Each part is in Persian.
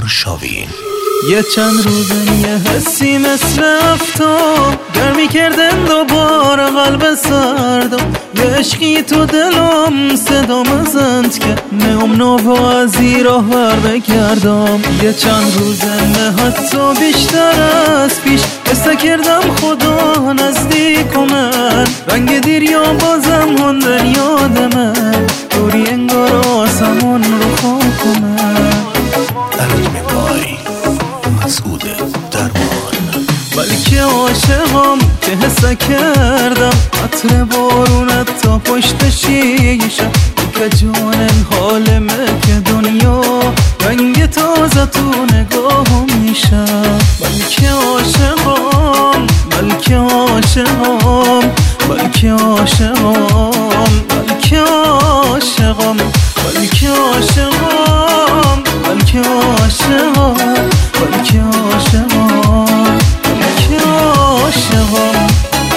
آرشاوین. یه چند روزن یه حسی مثل افتاد گرمی کردن دوباره قلب سردم، یه عشقی تو دلم صدا مزند که نام نو از ایراه ورده کردم. یه چند روزن حتی بیشتر از پیش حس کردم خدا نزدیک من، رنگ دریا بازم هندن یاد من، دوری انگار آسمون رو خاک من. مسعود درمان. بلکه عاشقم که حس کردم عطر بارونت تا پشت شیشه، که جانن حالمه که دنیا رنگ تازه تو نگاهم میشه. بلکه عاشقم، بلکه عاشقم، بلکه عاشقم، بلکه عاشقم، بلکه عاشقم، بلکه عاشقم، بلکه عاشقم، بلکه عاشقم.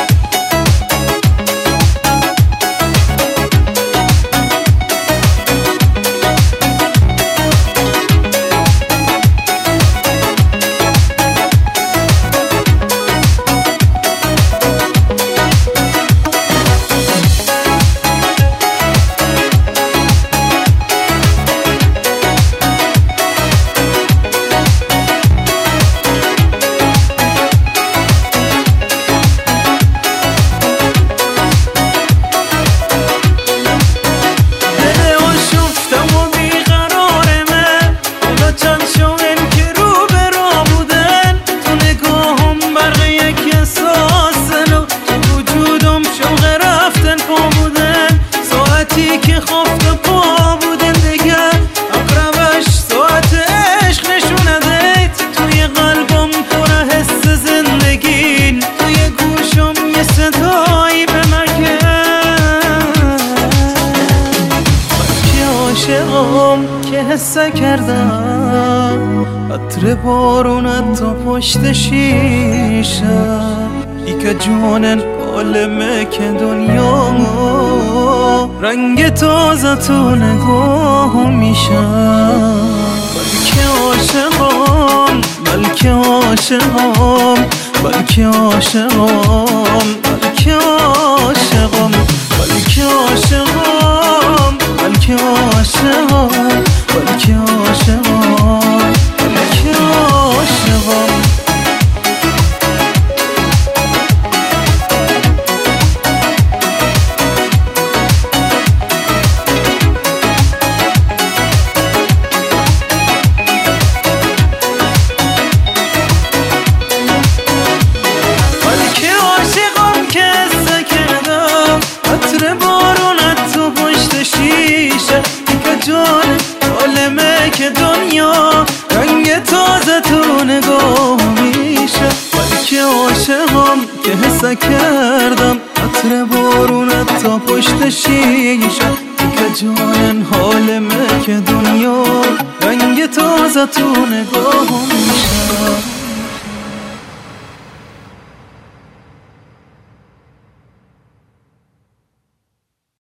که حس کردم عطر بارونت تا پشت شیشه، ای که جانن عالمه که دنیا رنگ تازه تو نگاه میشه. بلکه عاشقم، بلکه عاشقم، بلکه عاشقم، بلکه عاشقم، بلکه عاشقم، بلکه عاشقم، بلکه عاشقم، بلکه عاشقم. جان عالمه که دنیا رنگ تازه تو نگاه میشه. بلکه عاشقم که حس کردم عطر بارونت تا پشت شیشه، که جانن حالمه که دنیا رنگ تازه تو نگاه میشه.